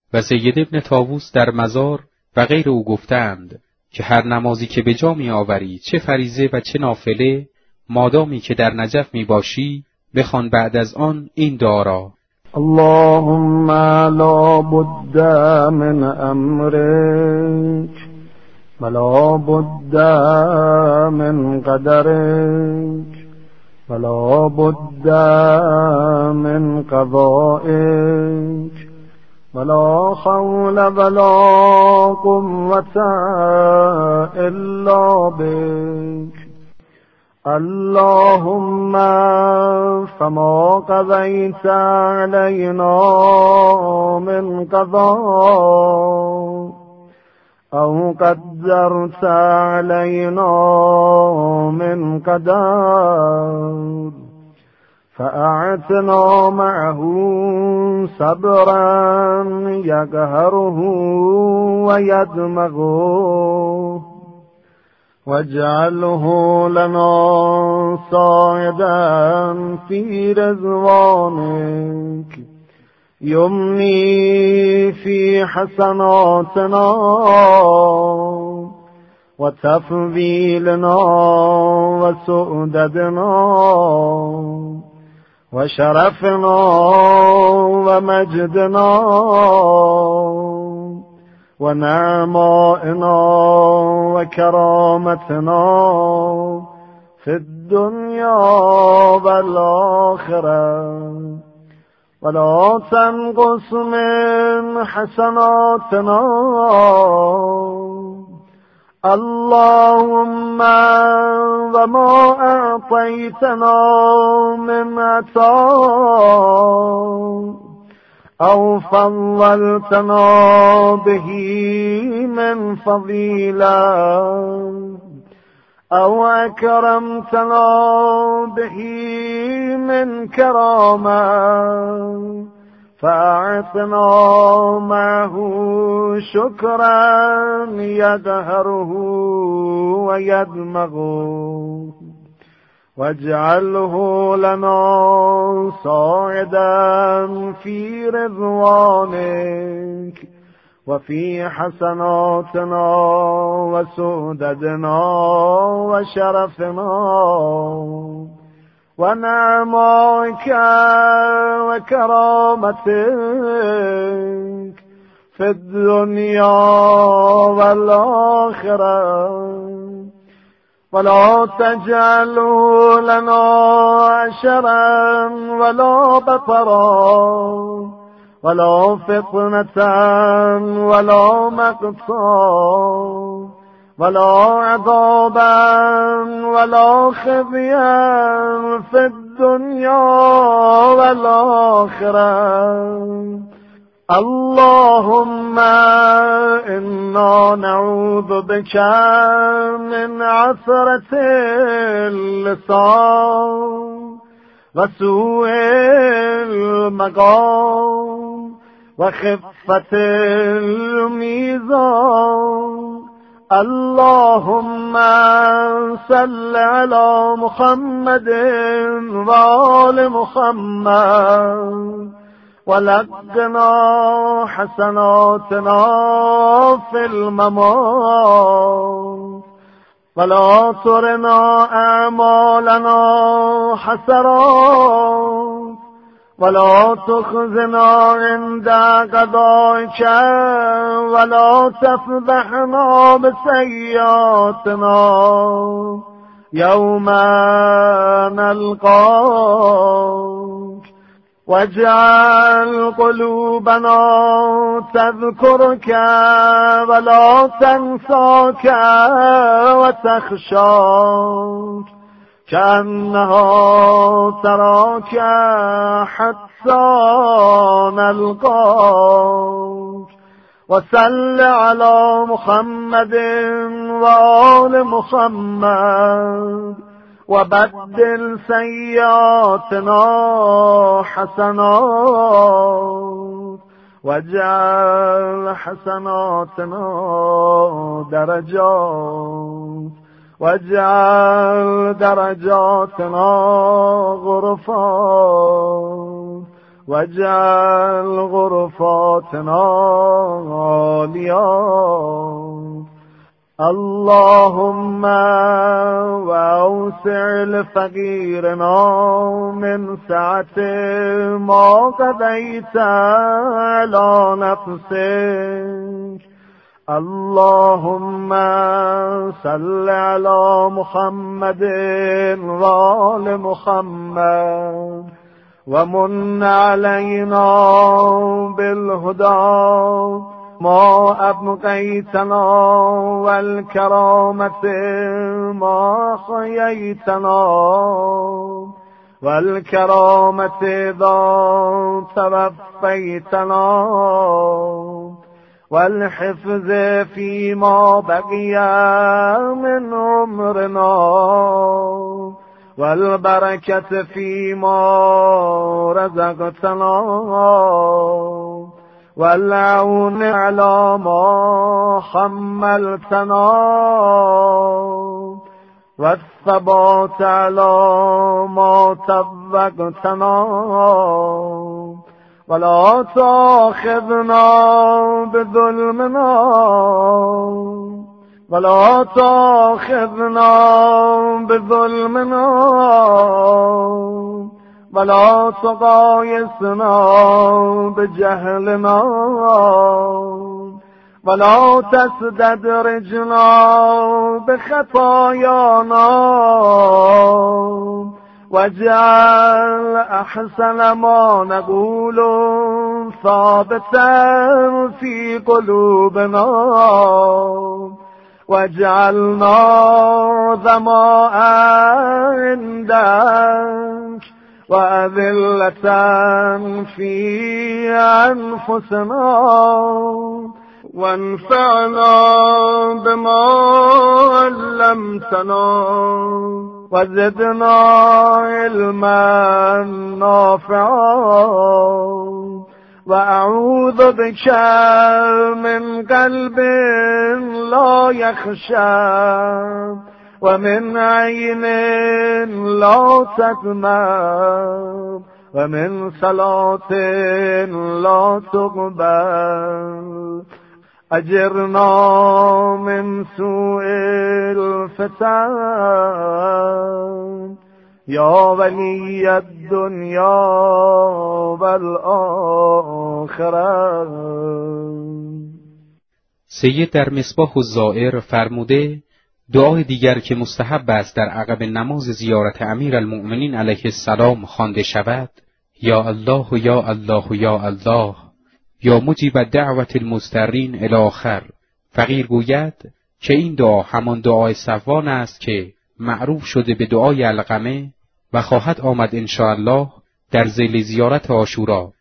و سید ابن طاووس در مزار و غیر او گفتند که هر نمازی که به جا می آوری، چه فریضه و چه نافله، مادامی که در نجف می باشی، بخوان بعد از آن این دعا را: اللهم لا بد من امرک ولا بد من قدرک ولا بد من قضائک ولا حول ولا قوة الا بک. اللهم فما قضيت علينا من قضاء أو قدرت علينا من قدر فأعتنا معه صبرا يقهره ويدمغه واجعله لنا صاعدا في رضوانك يمني في حسناتنا وتفضيلنا وسؤددنا وشرفنا ومجدنا ونعمائنا وكرامتنا في الدنيا والآخرة ولا تنقص من حسناتنا. اللهم وما أعطيتنا من عطاء أو فضلتنا به من فضيلة أو أكرمتنا به من كرامة فأعطنا معه شكرا يدهره ويدمغه واجعله لنا صاعدا في رضوانك وفي حسناتنا وسؤددنا وشرفنا ونعمائك وكرامتك في الدنيا والآخرة ولا تجعله لنا عشرا ولا بطرا ولا فتنة ولا مقتا ولا عذابا ولا خزيا في الدنيا والآخرة. اللهم إنا نعوذ بك من عثرة اللسان وسوء المقام وخفة الميزان. اللهم صل على محمد وآل محمد ولقنا حسناتنا في الممات ولا ترنا أعمالنا حسرات ولا تخزنا عند قضائك ولا تفضحنا بسيئاتنا يوم نلقاك. واجعل قلوبنا تذكرك ولا تنساك وتخشاك كأنها تراك حتى نلقاك. وصل على محمد وآل محمد وبدل سيئاتنا حسنات واجعل حسناتنا درجات واجعل درجاتنا غرفات واجعل غرفاتنا عاليا. اللهم وأوسع لفقيرنا من سعة ما قضيت على نفسك. اللهم صل على محمد وآل محمد ومن علينا بالهدى ما أبقيتنا والكرامة ما حييتنا والكرامة إذا توفيتنا والحفظ فيما بقي من عمرنا والبركة فيما رزقتنا والعون على ما حملتنا والثبات على ما طبقتنا ولا تأخذنا بظلمنا ولا تأخذنا بظلمنا ولا تغايسنا بجهلنا ولا تسدد رجنا بخطايانا واجعل أحسن ما نقول ثابتا في قلوبنا واجعلنا عظماء عندك وأذلة في أنفسنا وانفعنا بما علمتنا وزدنا علما نافعا وأعوذ بك من قلب لا يخشى ومن عين لا تدمع ومن صلاة لا تقبل. أجرنا من سوء الفتن يا ولي الدنيا والآخرة. سید در مصباح الزائر فرموده دعای دیگر که مستحب است در عقب نماز زیارت امیرالمؤمنین علیه السلام خوانده شود یا الله یا الله یا الله یا مجیب دعوت المضطرین الی آخر. فقیر گوید که این دعا همان دعای صفوان است که معروف شده به دعای علقمه و خواهد آمد انشاءالله در ذیل زیارت عاشورا.